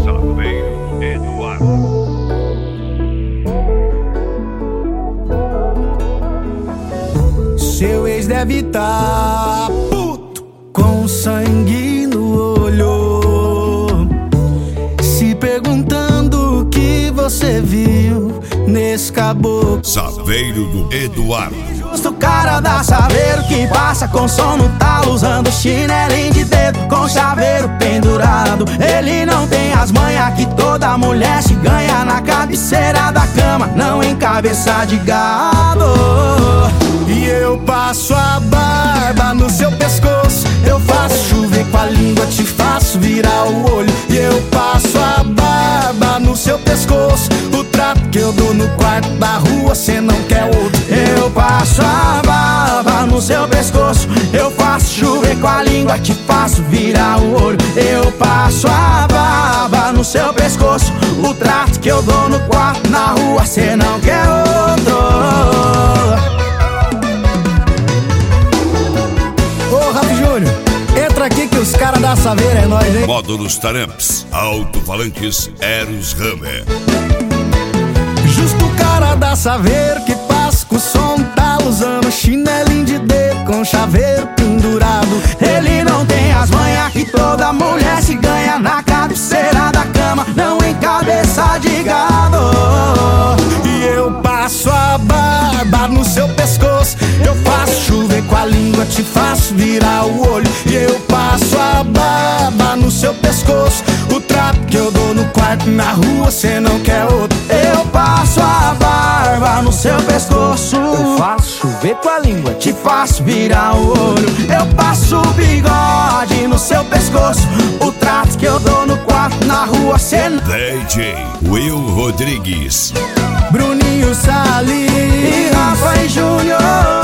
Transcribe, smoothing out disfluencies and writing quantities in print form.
Saveiro Eduardo. Seu ex deve tá puto, com sangue no olho, se perguntando o que você viu nesse caboclo. Saveiro do Eduardo. Justo cara da Saveiro que passa com som no talo, usando chinelinho de dedo com chaveiro pendurado. Ele não tem as manhas que toda mulher se ganha na cabeceira da cama, não em cabeça de gado. E eu passo a barba no seu pescoço, eu faço chover com a língua, te faço virar o olho. E eu passo a barba no seu pescoço, o trato que eu dou no quarto da rua cê não quer outro. Eu passo a barba no seu pescoço, eu faço chover com a língua, te faço virar o olho. Eu passo a barba no seu pescoço, o trato que eu dou no quarto na rua cê não quer outro. Entra aqui que os caras da Saveiro é nóis, hein? Módulos Taramps, alto-falantes Eros Hammer. Justo o cara da Saveiro que passa com o som tá usando chinelinho de dedo com chaveiro pendurado. Ele não tem as manhas que toda mulher se ganha na cabeceira da cama, não em cabeça de gado. E eu passo a barba no seu pescoço, eu faço chover com a língua, te faço virar o olho. E eu passo a barba no seu pescoço, o trato que eu dou no quarto na rua cê não quer outro. Eu passo a barba no seu pescoço, eu faço chover com a língua, te faço virar o olho. Eu passo o bigode no seu pescoço, o trato que eu dou no quarto na rua cê não... DJ Will Rodrigues, Bruninho Salles e Rafa e Júnior.